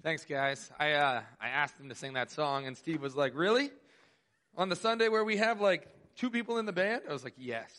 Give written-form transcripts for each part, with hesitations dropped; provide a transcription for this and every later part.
Thanks, guys. I asked him to sing that song, and Steve was like, really? On the Sunday where we have like 2 people in the band? I was like, yes.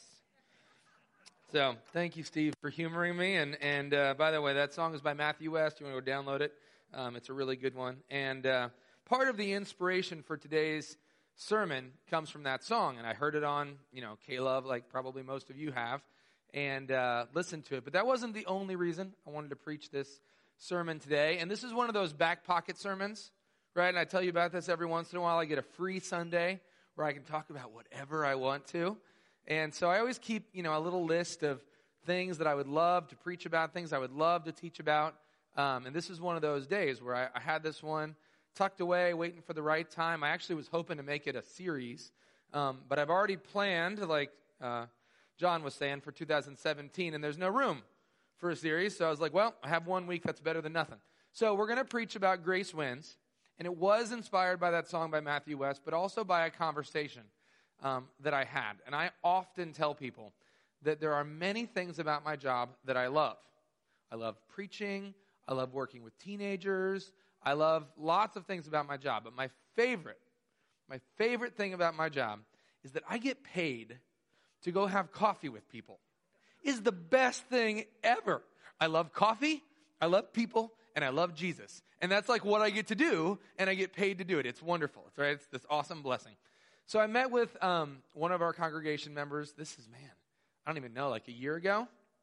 So thank you, Steve, for humoring me. And by the way, that song is by Matthew West. You want to go download it? It's a really good one. And part of the inspiration for today's sermon comes from that song. And I heard it on, K-Love, like probably most of you have, and listened to it. But that wasn't the only reason I wanted to preach this sermon today. And this is one of those back pocket sermons, right? And I tell you about this every once in a while. I get a free Sunday where I can talk about whatever I want to. And so I always keep, a little list of things that I would love to preach about, things I would love to teach about. And this is one of those days where I had this one tucked away, waiting for the right time. I actually was hoping to make it a series. But I've already planned, like John was saying, for 2017, and there's no room for a series. So I was like, well, I have 1 week. That's better than nothing. So we're going to preach about Grace Wins. And it was inspired by that song by Matthew West, but also by a conversation that I had. And I often tell people that there are many things about my job that I love. I love preaching. I love working with teenagers. I love lots of things about my job. But my favorite thing about my job is that I get paid to go have coffee with people. Is the best thing ever. I love coffee, I love people, and I love Jesus. And that's like what I get to do, and I get paid to do it. It's wonderful. It's this awesome blessing. So I met with one of our congregation members. This is, I don't even know, like a year ago.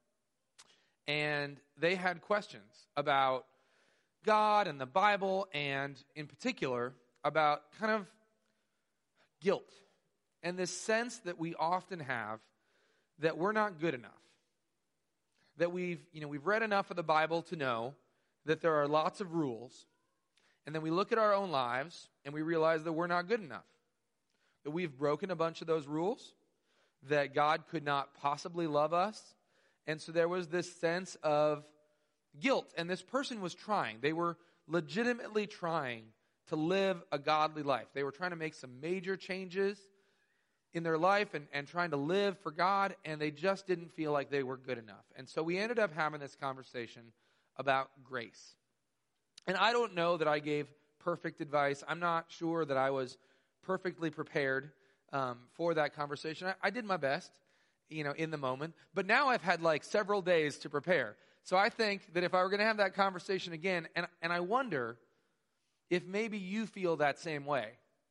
And they had questions about God and the Bible, and in particular about kind of guilt and this sense that we often have that we're not good enough. That we've read enough of the Bible to know that there are lots of rules, and then we look at our own lives and we realize that we're not good enough. That we've broken a bunch of those rules, that God could not possibly love us. And so there was this sense of guilt, and this person was trying. They were legitimately trying to live a godly life. They were trying to make some major changes in their life and trying to live for God, and they just didn't feel like they were good enough. And so we ended up having this conversation about grace. And I don't know that I gave perfect advice. I'm not sure that I was perfectly prepared for that conversation. I did my best, in the moment. But now I've had like several days to prepare. So I think that if I were going to have that conversation again, and I wonder if maybe you feel that same way.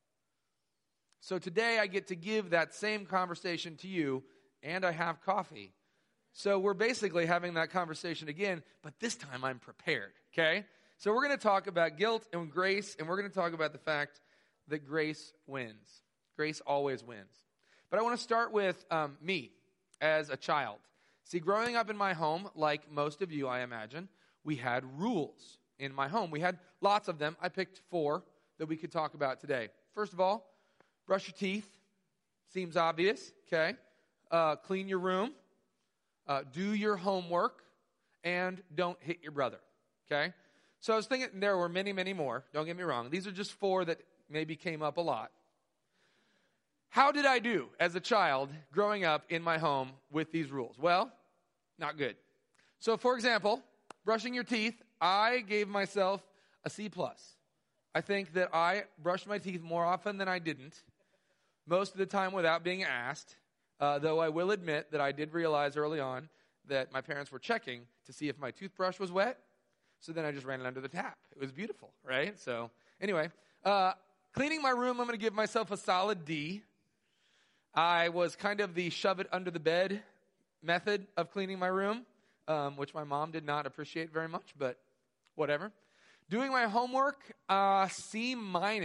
So today I get to give that same conversation to you, and I have coffee. So we're basically having that conversation again, but this time I'm prepared, okay? So we're going to talk about guilt and grace, and we're going to talk about the fact that grace wins. Grace always wins. But I want to start with me as a child. See, growing up in my home, like most of you, I imagine, we had rules in my home. We had lots of them. I picked 4 that we could talk about today. First of all, brush your teeth. Seems obvious, okay? Clean your room. Do your homework. And don't hit your brother, okay? So I was thinking there were many, many more. Don't get me wrong. These are just 4 that maybe came up a lot. How did I do as a child growing up in my home with these rules? Well, not good. So, for example, brushing your teeth, I gave myself a C+. I think that I brushed my teeth more often than I didn't, most of the time without being asked, though I will admit that I did realize early on that my parents were checking to see if my toothbrush was wet, so then I just ran it under the tap. It was beautiful, right? So, anyway, cleaning my room, I'm going to give myself a solid D. I was kind of the shove it under the bed method of cleaning my room, which my mom did not appreciate very much, but whatever. Doing my homework, C-.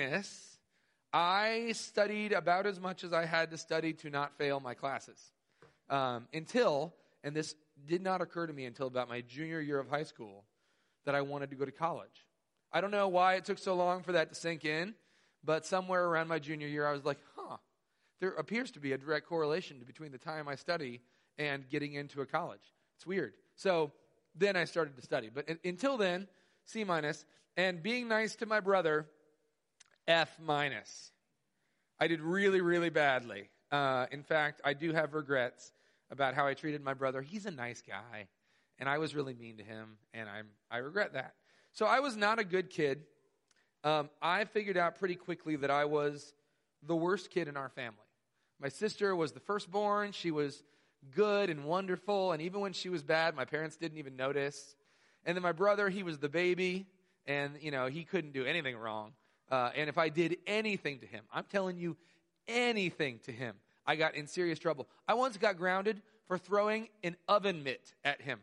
I studied about as much as I had to study to not fail my classes. Until, and this did not occur to me until about my junior year of high school, that I wanted to go to college. I don't know why it took so long for that to sink in, but somewhere around my junior year, I was like, there appears to be a direct correlation between the time I study and getting into a college. It's weird. So then I started to study. But until then, C-. And being nice to my brother, F-. I did really, really badly. In fact, I do have regrets about how I treated my brother. He's a nice guy, and I was really mean to him, and I regret that. So I was not a good kid. I figured out pretty quickly that I was the worst kid in our family. My sister was the firstborn. She was good and wonderful, and even when she was bad, my parents didn't even notice. And then my brother, he was the baby, and, he couldn't do anything wrong. And if I did anything to him, I'm telling you, anything to him, I got in serious trouble. I once got grounded for throwing an oven mitt at him.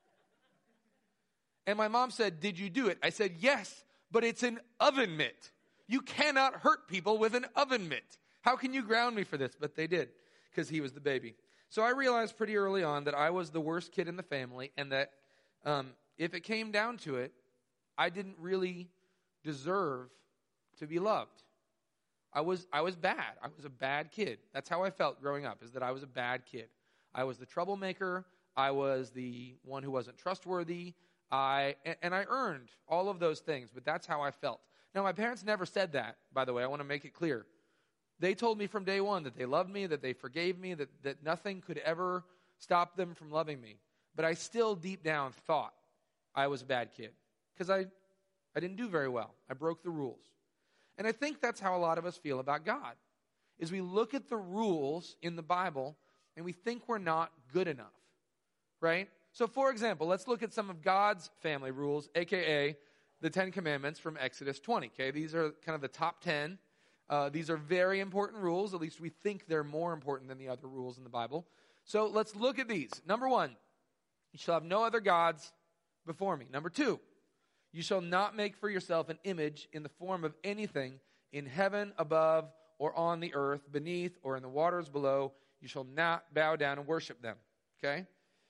And my mom said, "Did you do it?" I said, "Yes, but it's an oven mitt. You cannot hurt people with an oven mitt. How can you ground me for this?" But they did, because he was the baby. So I realized pretty early on that I was the worst kid in the family, and that if it came down to it, I didn't really deserve to be loved. I was bad. I was a bad kid. That's how I felt growing up, is that I was a bad kid. I was the troublemaker. I was the one who wasn't trustworthy. I earned all of those things, but that's how I felt. Now, my parents never said that, by the way. I want to make it clear. They told me from day one that they loved me, that they forgave me, that nothing could ever stop them from loving me. But I still deep down thought I was a bad kid because I didn't do very well. I broke the rules. And I think that's how a lot of us feel about God, is we look at the rules in the Bible and we think we're not good enough, right? So, for example, let's look at some of God's family rules, a.k.a. the 10 Commandments from Exodus 20, okay? These are kind of the top 10. These are very important rules. At least we think they're more important than the other rules in the Bible. So let's look at these. Number 1, you shall have no other gods before me. Number 2, you shall not make for yourself an image in the form of anything in heaven above or on the earth beneath or in the waters below. You shall not bow down and worship them, okay?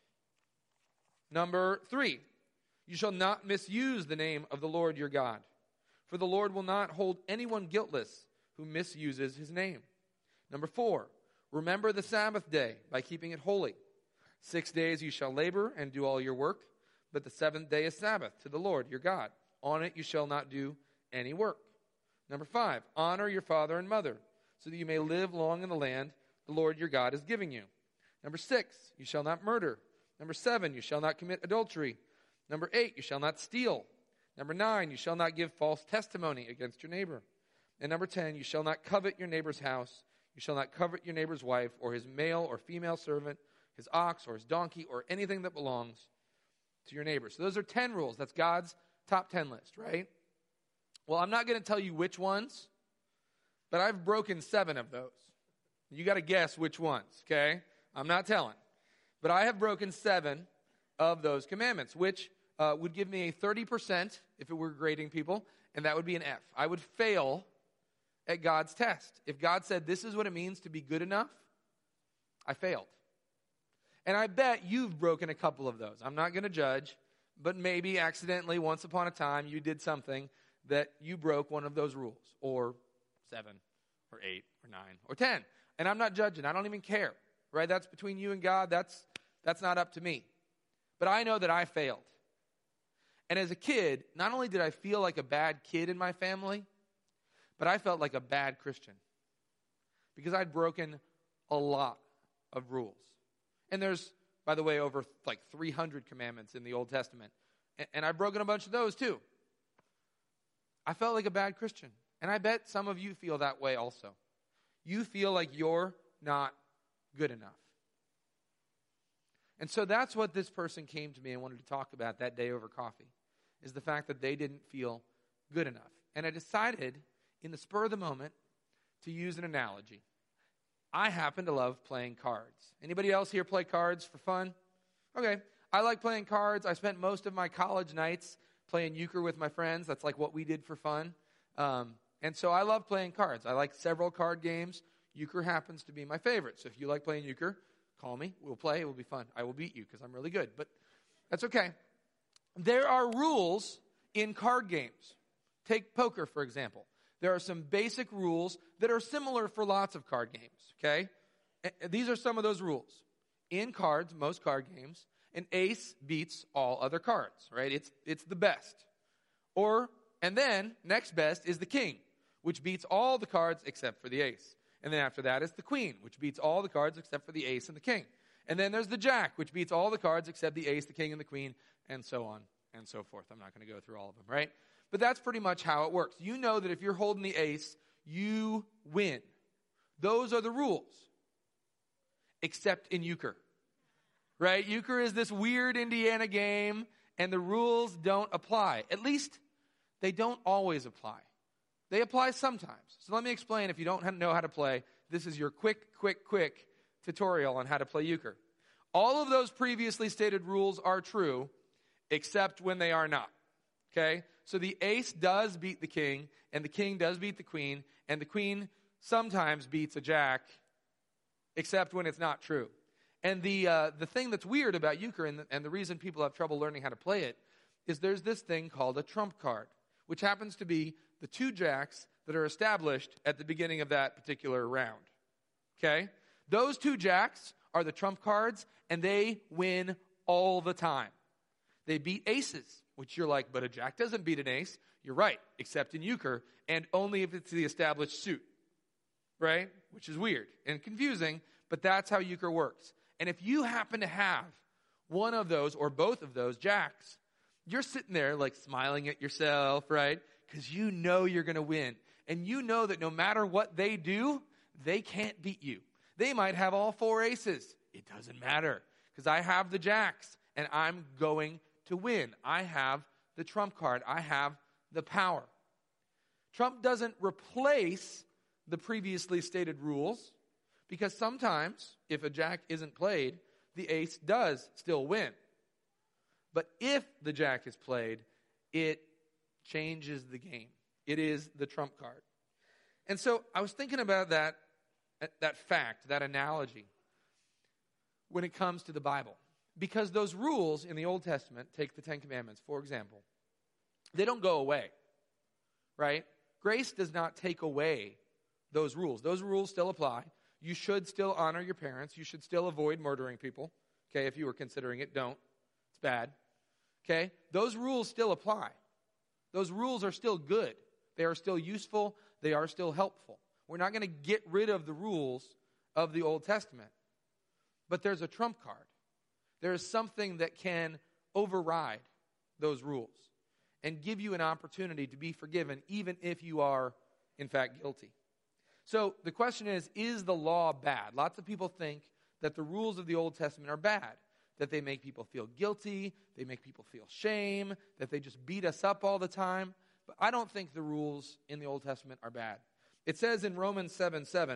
Number 3, you shall not misuse the name of the Lord your God, for the Lord will not hold anyone guiltless who misuses his name. Number 4, remember the Sabbath day by keeping it holy. 6 days you shall labor and do all your work, but the 7th day is Sabbath to the Lord your God. On it you shall not do any work. Number 5, honor your father and mother, so that you may live long in the land the Lord your God is giving you. Number 6, you shall not murder. Number 7, you shall not commit adultery. Number 8, you shall not steal. Number 9, you shall not give false testimony against your neighbor. And number 10, you shall not covet your neighbor's house. You shall not covet your neighbor's wife or his male or female servant, his ox or his donkey, or anything that belongs to your neighbor. So those are 10 rules. That's God's top 10 list, right? Well, I'm not going to tell you which ones, but I've broken 7 of those. You got to guess which ones, okay? I'm not telling. But I have broken 7 of those commandments, which would give me a 30% if it were grading people, and that would be an F. I would fail at God's test. If God said, this is what it means to be good enough, I failed. And I bet you've broken a couple of those. I'm not going to judge, but maybe accidentally once upon a time you did something that you broke one of those rules, or 7, or 8, or 9, or 10. And I'm not judging. I don't even care, right? That's between you and God. That's not up to me. But I know that I failed. And as a kid, not only did I feel like a bad kid in my family, but I felt like a bad Christian because I'd broken a lot of rules. And there's, by the way, over like 300 commandments in the Old Testament. And I've broken a bunch of those too. I felt like a bad Christian. And I bet some of you feel that way also. You feel like you're not good enough. And so that's what this person came to me and wanted to talk about that day over coffee, is the fact that they didn't feel good enough. And I decided, in the spur of the moment, to use an analogy. I happen to love playing cards. Anybody else here play cards for fun? Okay. I like playing cards. I spent most of my college nights playing euchre with my friends. That's like what we did for fun. And so I love playing cards. I like several card games. Euchre happens to be my favorite. So if you like playing euchre, call me. We'll play. It will be fun. I will beat you because I'm really good. But that's okay. There are rules in card games. Take poker, for example. There are some basic rules that are similar for lots of card games, okay? These are some of those rules. In cards, most card games, an ace beats all other cards, right? It's the best. And then, next best is the king, which beats all the cards except for the ace. And then after that is the queen, which beats all the cards except for the ace and the king. And then there's the jack, which beats all the cards except the ace, the king, and the queen, and so on and so forth. I'm not going to go through all of them, right? But that's pretty much how it works. You know that if you're holding the ace, you win. Those are the rules, except in euchre, right? Euchre is this weird Indiana game, and the rules don't apply. At least they don't always apply. They apply sometimes. So let me explain. If you don't know how to play, this is your quick tutorial on how to play euchre. All of those previously stated rules are true, except when they are not. Okay? So the ace does beat the king, and the king does beat the queen, and the queen sometimes beats a jack, except when it's not true. And the thing that's weird about euchre, and the reason people have trouble learning how to play it, is there's this thing called a trump card, which happens to be the two jacks that are established at the beginning of that particular round. Okay? Those two jacks are the trump cards, and they win all the time. They beat aces, which you're like, but a jack doesn't beat an ace. You're right, except in euchre, and only if it's the established suit, right? Which is weird and confusing, but that's how euchre works. And if you happen to have one of those or both of those jacks, you're sitting there like smiling at yourself, right? Because you know you're going to win. And you know that no matter what they do, they can't beat you. They might have all four aces. It doesn't matter because I have the jacks and I'm going to win. I have the trump card. I have the power. Trump doesn't replace the previously stated rules because sometimes if a jack isn't played, the ace does still win. But if the jack is played, it changes the game. It is the trump card. And so I was thinking about that fact, that analogy, when it comes to the Bible. Because those rules in the Old Testament, take the Ten Commandments, for example, they don't go away, right? Grace does not take away those rules. Those rules still apply. You should still honor your parents. You should still avoid murdering people. Okay, if you were considering it, don't. It's bad. Okay? Those rules still apply. Those rules are still good. They are still useful. They are still helpful. We're not going to get rid of the rules of the Old Testament. But there's a trump card. There is something that can override those rules and give you an opportunity to be forgiven even if you are, in fact, guilty. So the question is the law bad? Lots of people think that the rules of the Old Testament are bad, that they make people feel guilty, they make people feel shame, that they just beat us up all the time. But I don't think the rules in the Old Testament are bad. It says in Romans 7:7,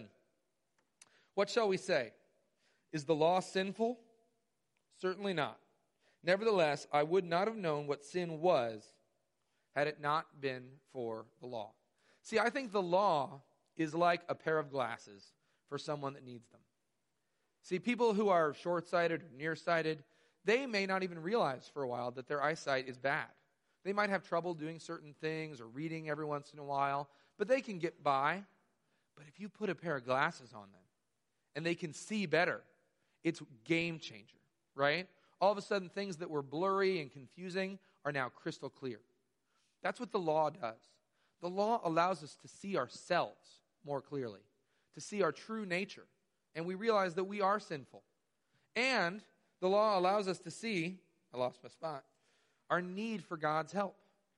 what shall we say? Is the law sinful? Certainly not. Nevertheless, I would not have known what sin was had it not been for the law. See, I think the law is like a pair of glasses for someone that needs them. See, people who are short-sighted or nearsighted, they may not even realize for a while that their eyesight is bad. They might have trouble doing certain things or reading every once in a while, but they can get by. But if you put a pair of glasses on them and they can see better, it's game changer, right? All of a sudden, things that were blurry and confusing are now crystal clear. That's what the law does. The law allows us to see ourselves more clearly, to see our true nature. And we realize that we are sinful. And the law allows us to see, I lost my spot, our need for God's help.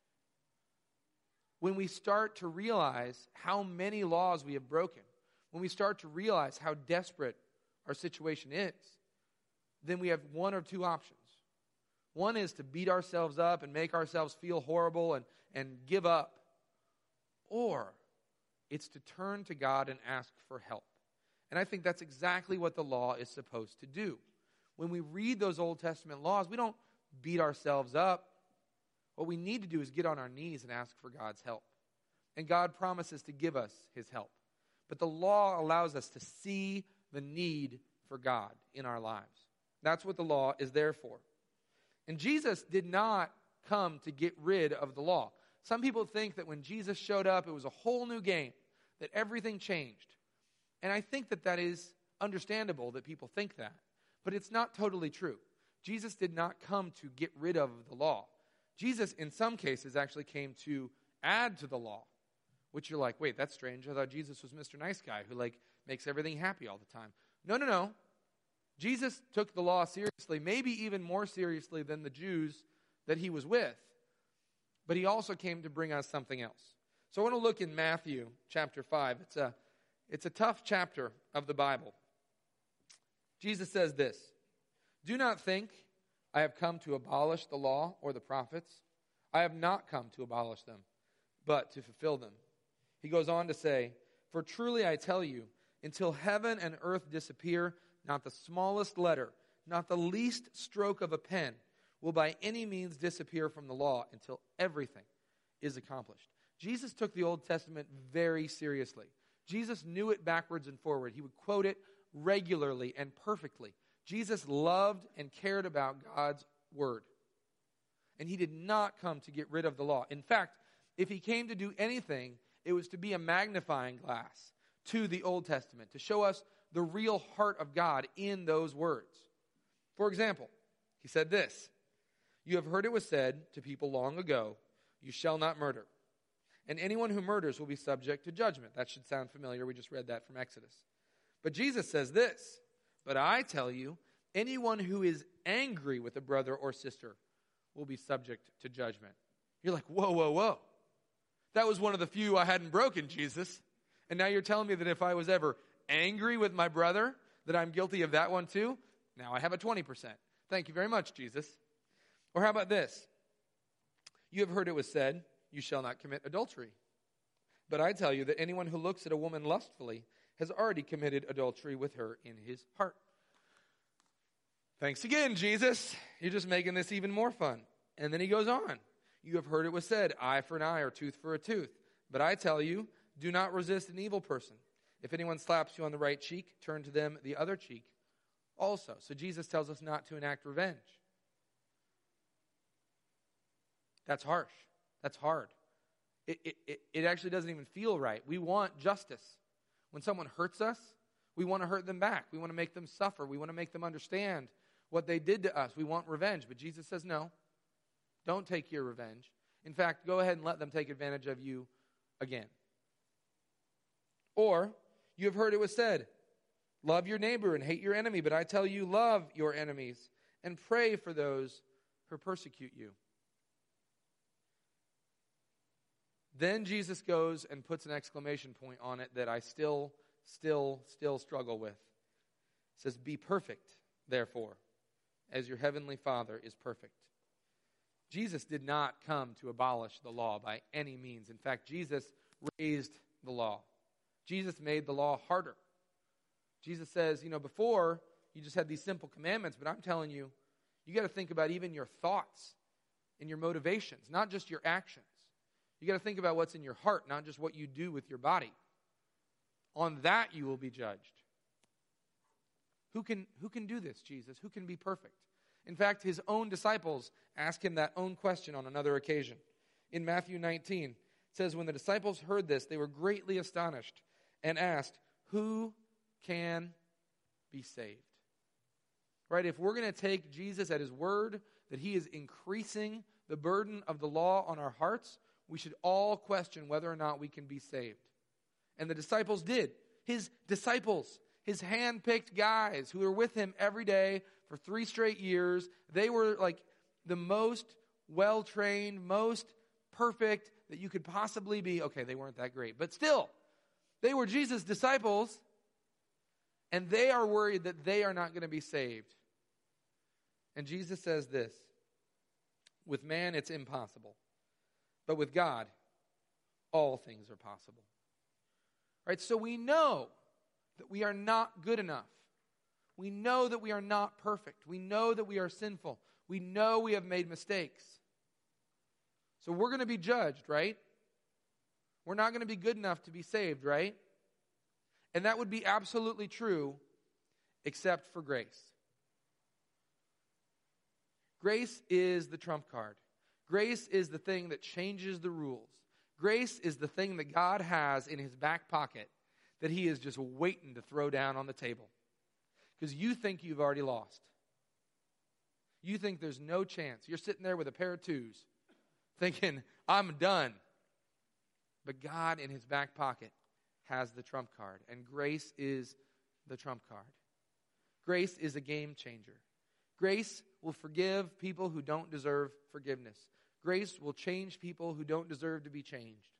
When we start to realize how many laws we have broken, when we start to realize how desperate our situation is, then we have one or two options. One is to beat ourselves up and make ourselves feel horrible and give up. Or it's to turn to God and ask for help. And I think that's exactly what the law is supposed to do. When we read those Old Testament laws, we don't beat ourselves up. What we need to do is get on our knees and ask for God's help. And God promises to give us his help. But the law allows us to see the need for God in our lives. That's what the law is there for. And Jesus did not come to get rid of the law. Some people think that when Jesus showed up, it was a whole new game, that everything changed. And I think that that is understandable that people think that. But it's not totally true. Jesus did not come to get rid of the law. Jesus, in some cases, actually came to add to the law. Which you're like, wait, that's strange. I thought Jesus was Mr. Nice Guy who makes everything happy all the time. No. Jesus took the law seriously, maybe even more seriously than the Jews that he was with, but he also came to bring us something else. So I want to look in Matthew chapter 5. It's a tough chapter of the Bible. Jesus says this, "Do not think I have come to abolish the law or the prophets. I have not come to abolish them, but to fulfill them." He goes on to say, "For truly I tell you, until heaven and earth disappear, not the smallest letter, not the least stroke of a pen will by any means disappear from the law until everything is accomplished." Jesus took the Old Testament very seriously. Jesus knew it backwards and forward. He would quote it regularly and perfectly. Jesus loved and cared about God's word. And he did not come to get rid of the law. In fact, if he came to do anything, it was to be a magnifying glass to the Old Testament, to show us the real heart of God in those words. For example, he said this, "You have heard it was said to people long ago, 'You shall not murder.' And anyone who murders will be subject to judgment." That should sound familiar. We just read that from Exodus. But Jesus says this, "But I tell you, anyone who is angry with a brother or sister will be subject to judgment." You're like, whoa, whoa, whoa. That was one of the few I hadn't broken, Jesus. And now you're telling me that if I was ever angry with my brother, that I'm guilty of that one too? Now I have a 20%. Thank you very much, Jesus. Or how about this? "You have heard it was said, 'You shall not commit adultery.' But I tell you that anyone who looks at a woman lustfully has already committed adultery with her in his heart." Thanks again, Jesus. You're just making this even more fun. And then he goes on. "You have heard it was said, 'Eye for an eye or tooth for a tooth.' But I tell you, do not resist an evil person. If anyone slaps you on the right cheek, turn to them the other cheek also." So Jesus tells us not to enact revenge. That's harsh. That's hard. It actually doesn't even feel right. We want justice. When someone hurts us, we want to hurt them back. We want to make them suffer. We want to make them understand what they did to us. We want revenge. But Jesus says, no, don't take your revenge. In fact, go ahead and let them take advantage of you again. Or, "You have heard it was said, 'Love your neighbor and hate your enemy.' But I tell you, love your enemies and pray for those who persecute you." Then Jesus goes and puts an exclamation point on it that I still struggle with. It says, "Be perfect, therefore, as your heavenly Father is perfect." Jesus did not come to abolish the law by any means. In fact, Jesus raised the law. Jesus made the law harder. Jesus says, before you just had these simple commandments, but I'm telling you, you got to think about even your thoughts and your motivations, not just your actions. You got to think about what's in your heart, not just what you do with your body. On that you will be judged. Who can do this, Jesus? Who can be perfect? In fact, his own disciples ask him that own question on another occasion. In Matthew 19, it says, "When the disciples heard this, they were greatly astonished and asked, 'Who can be saved?'" Right? If we're going to take Jesus at his word, that he is increasing the burden of the law on our hearts, we should all question whether or not we can be saved. And the disciples did. His disciples, his hand-picked guys who were with him every day for 3 straight years, they were like the most well-trained, most perfect that you could possibly be. Okay, they weren't that great, but still, they were Jesus' disciples, and they are worried that they are not going to be saved. And Jesus says this, "With man it's impossible, but with God, all things are possible." Right? So we know that we are not good enough. We know that we are not perfect. We know that we are sinful. We know we have made mistakes. So we're going to be judged, right? We're not going to be good enough to be saved, right? And that would be absolutely true, except for grace. Grace is the trump card. Grace is the thing that changes the rules. Grace is the thing that God has in his back pocket that he is just waiting to throw down on the table. Because you think you've already lost. You think there's no chance. You're sitting there with a pair of twos thinking, I'm done. But God in his back pocket has the trump card. And grace is the trump card. Grace is a game changer. Grace will forgive people who don't deserve forgiveness. Grace will change people who don't deserve to be changed.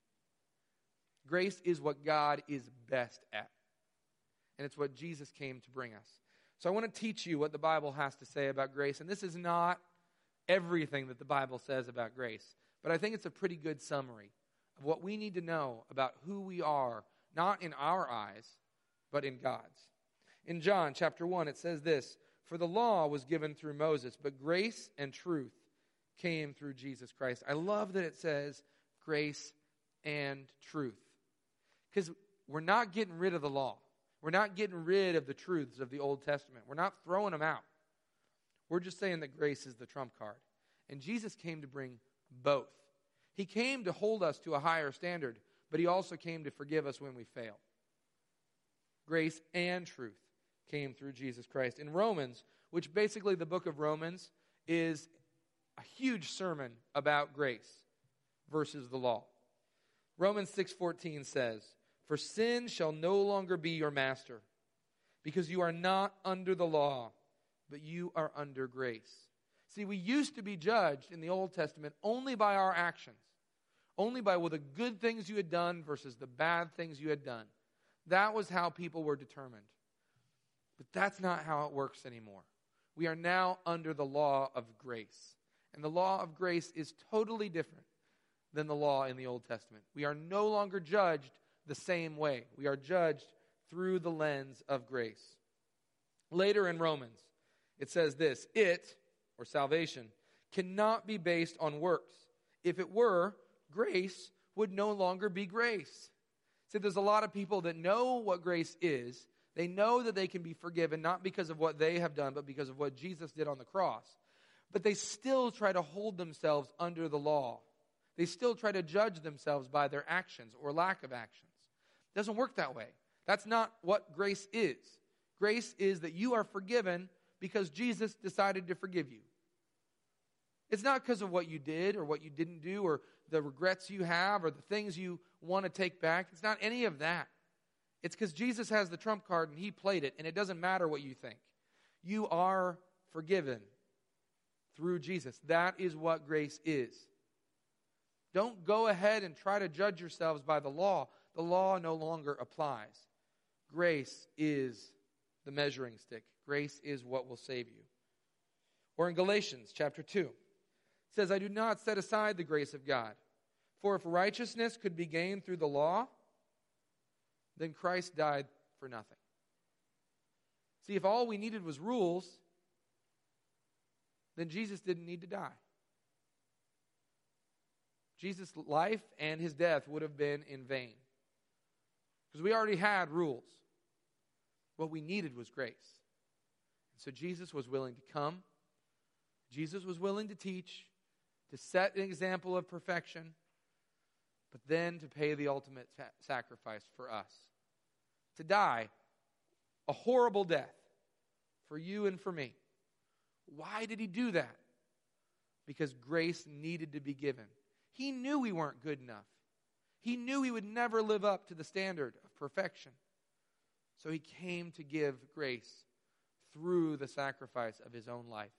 Grace is what God is best at. And it's what Jesus came to bring us. So I want to teach you what the Bible has to say about grace. And this is not everything that the Bible says about grace. But I think it's a pretty good summary of what we need to know about who we are, not in our eyes, but in God's. In John chapter 1, it says this, "For the law was given through Moses, but grace and truth came through Jesus Christ." I love that it says grace and truth. Because we're not getting rid of the law. We're not getting rid of the truths of the Old Testament. We're not throwing them out. We're just saying that grace is the trump card. And Jesus came to bring both. He came to hold us to a higher standard, but he also came to forgive us when we fail. Grace and truth came through Jesus Christ. In Romans, which basically the book of Romans is a huge sermon about grace versus the law. Romans 6:14 says, "For sin shall no longer be your master, because you are not under the law, but you are under grace." See, we used to be judged in the Old Testament only by our actions, only by the good things you had done versus the bad things you had done. That was how people were determined. But that's not how it works anymore. We are now under the law of grace. And the law of grace is totally different than the law in the Old Testament. We are no longer judged the same way. We are judged through the lens of grace. Later in Romans, it says this, "It," or salvation, "cannot be based on works. If it were, grace would no longer be grace." See, there's a lot of people that know what grace is. They know that they can be forgiven, not because of what they have done, but because of what Jesus did on the cross. But they still try to hold themselves under the law. They still try to judge themselves by their actions or lack of actions. It doesn't work that way. That's not what grace is. Grace is that you are forgiven because Jesus decided to forgive you. It's not because of what you did or what you didn't do or the regrets you have or the things you want to take back. It's not any of that. It's because Jesus has the trump card and he played it, and it doesn't matter what you think. You are forgiven through Jesus. That is what grace is. Don't go ahead and try to judge yourselves by the law. The law no longer applies. Grace is the measuring stick. Grace is what will save you. Or in Galatians chapter 2, it says, "I do not set aside the grace of God. For if righteousness could be gained through the law, then Christ died for nothing." See, if all we needed was rules, then Jesus didn't need to die. Jesus' life and his death would have been in vain. Because we already had rules. What we needed was grace. And so Jesus was willing to come. Jesus was willing to teach, to set an example of perfection, but then to pay the ultimate sacrifice for us. To die a horrible death for you and for me. Why did he do that? Because grace needed to be given. He knew we weren't good enough. He knew he would never live up to the standard of perfection. So he came to give grace through the sacrifice of his own life.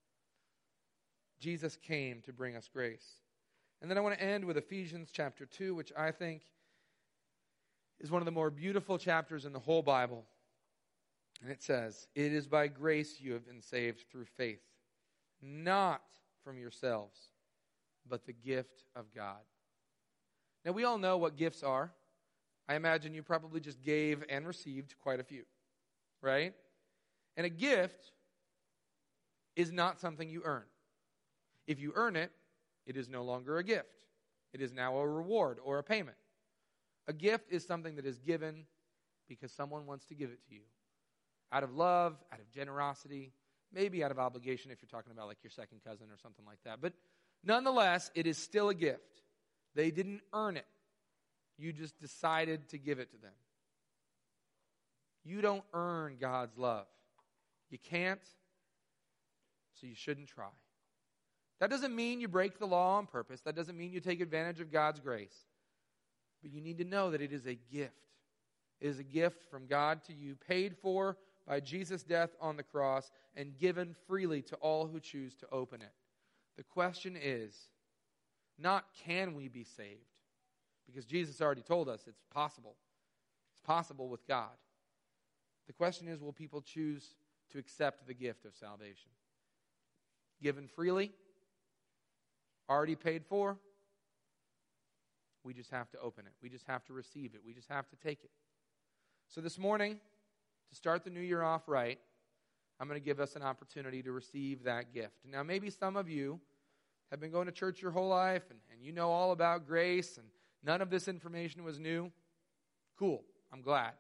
Jesus came to bring us grace. And then I want to end with Ephesians chapter 2, which I think is one of the more beautiful chapters in the whole Bible. And it says, "It is by grace you have been saved through faith, not from yourselves, but the gift of God." Now, we all know what gifts are. I imagine you probably just gave and received quite a few, right? And a gift is not something you earn. If you earn it, it is no longer a gift. It is now a reward or a payment. A gift is something that is given because someone wants to give it to you. Out of love, out of generosity, maybe out of obligation if you're talking about like your second cousin or something like that. But nonetheless, it is still a gift. They didn't earn it. You just decided to give it to them. You don't earn God's love. You can't, so you shouldn't try. That doesn't mean you break the law on purpose. That doesn't mean you take advantage of God's grace. But you need to know that it is a gift. It is a gift from God to you, paid for by Jesus' death on the cross and given freely to all who choose to open it. The question is, not can we be saved? Because Jesus already told us it's possible. It's possible with God. The question is, will people choose to accept the gift of salvation? Given freely? Already paid for? We just have to open it. We just have to receive it. We just have to take it. So this morning, to start the new year off right, I'm going to give us an opportunity to receive that gift. Now, maybe some of you have been going to church your whole life, and you know all about grace, and none of this information was new. Cool. I'm glad.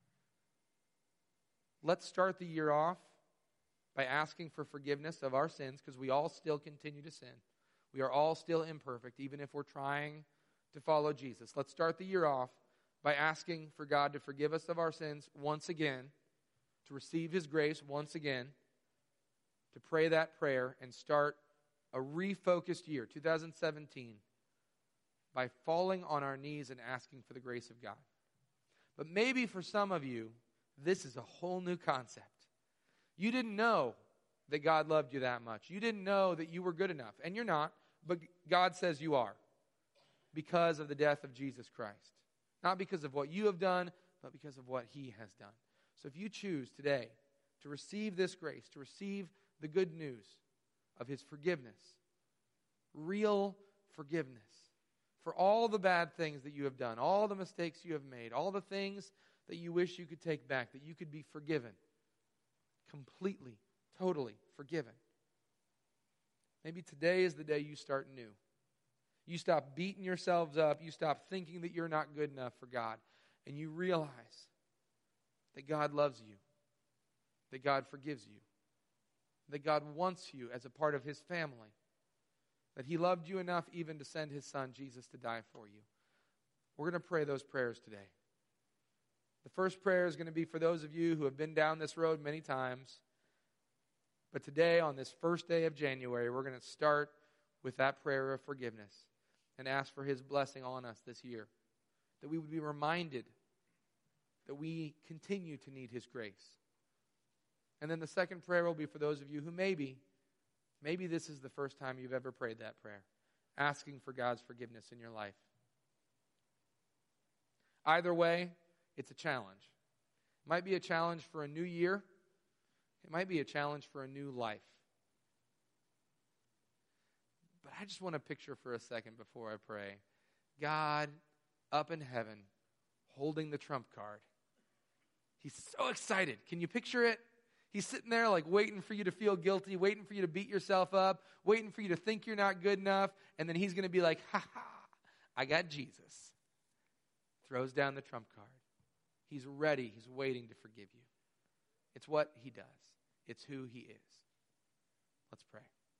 Let's start the year off by asking for forgiveness of our sins, because we all still continue to sin. We are all still imperfect, even if we're trying to follow Jesus. Let's start the year off by asking for God to forgive us of our sins once again, to receive His grace once again, to pray that prayer and start a refocused year, 2017, by falling on our knees and asking for the grace of God. But maybe for some of you, this is a whole new concept. You didn't know that God loved you that much. You didn't know that you were good enough. And you're not, but God says you are, because of the death of Jesus Christ. Not because of what you have done, but because of what He has done. So if you choose today to receive this grace, to receive the good news of His forgiveness, real forgiveness, for all the bad things that you have done, all the mistakes you have made, all the things that you wish you could take back, that you could be forgiven, completely, totally forgiven. Maybe today is the day you start new. You stop beating yourselves up. You stop thinking that you're not good enough for God. And you realize that God loves you, that God forgives you, that God wants you as a part of His family, that He loved you enough even to send His Son, Jesus, to die for you. We're going to pray those prayers today. The first prayer is going to be for those of you who have been down this road many times. But today, on this first day of January, we're going to start with that prayer of forgiveness and ask for His blessing on us this year. That we would be reminded that we continue to need His grace. And then the second prayer will be for those of you who maybe this is the first time you've ever prayed that prayer, asking for God's forgiveness in your life. Either way, it's a challenge. It might be a challenge for a new year. It might be a challenge for a new life. But I just want to picture for a second before I pray, God up in heaven holding the trump card. He's so excited. Can you picture it? He's sitting there like waiting for you to feel guilty, waiting for you to beat yourself up, waiting for you to think you're not good enough, and then He's going to be like, ha ha, I got Jesus. Throws down the trump card. He's ready. He's waiting to forgive you. It's what He does. It's who He is. Let's pray.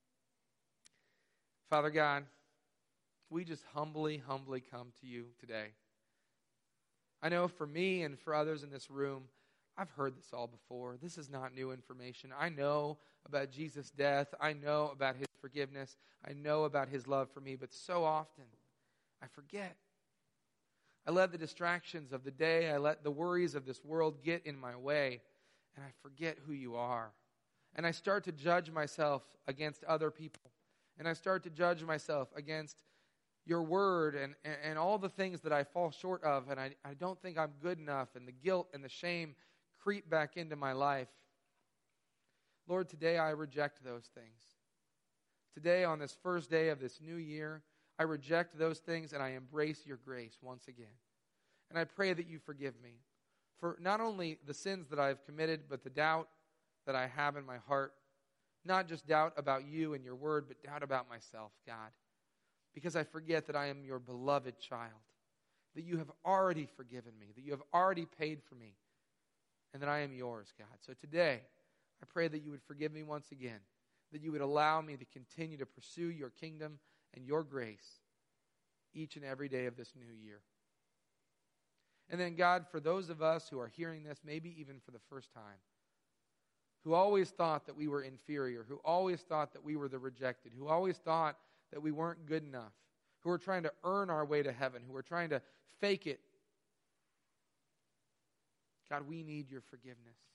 Father God, we just humbly come to You today. I know for me and for others in this room, I've heard this all before. This is not new information. I know about Jesus' death. I know about His forgiveness. I know about His love for me, but so often I forget. I let the distractions of the day, I let the worries of this world get in my way, and I forget who You are. And I start to judge myself against other people. And I start to judge myself against Your word and all the things that I fall short of, and I don't think I'm good enough, and the guilt and the shame creep back into my life. Lord, today I reject those things. Today, on this first day of this new year, I reject those things and I embrace Your grace once again. And I pray that You forgive me for not only the sins that I have committed, but the doubt that I have in my heart. Not just doubt about You and Your word, but doubt about myself, God. Because I forget that I am Your beloved child. That You have already forgiven me. That You have already paid for me. And that I am Yours, God. So today, I pray that You would forgive me once again. That You would allow me to continue to pursue Your kingdom and Your grace each and every day of this new year. And then, God, for those of us who are hearing this, maybe even for the first time, who always thought that we were inferior, who always thought that we were the rejected, who always thought that we weren't good enough, who are trying to earn our way to heaven, who are trying to fake it. God, we need Your forgiveness.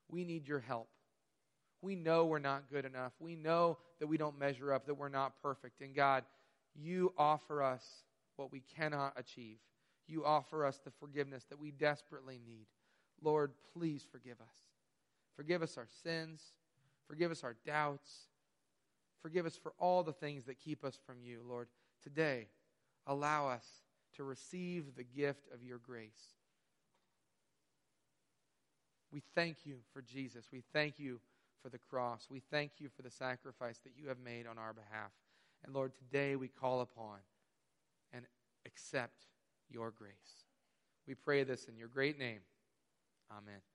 We need your help. We know we're not good enough. We know that we don't measure up, that we're not perfect. And God, you offer us what we cannot achieve. You offer us the forgiveness that we desperately need. Lord, please forgive us. Forgive us our sins. Forgive us our doubts. Forgive us for all the things that keep us from you, Lord. Today, allow us to receive the gift of your grace. We thank you for Jesus. We thank you for the cross. We thank you for the sacrifice that you have made on our behalf. And Lord, today we call upon and accept your grace. We pray this in your great name. Amen.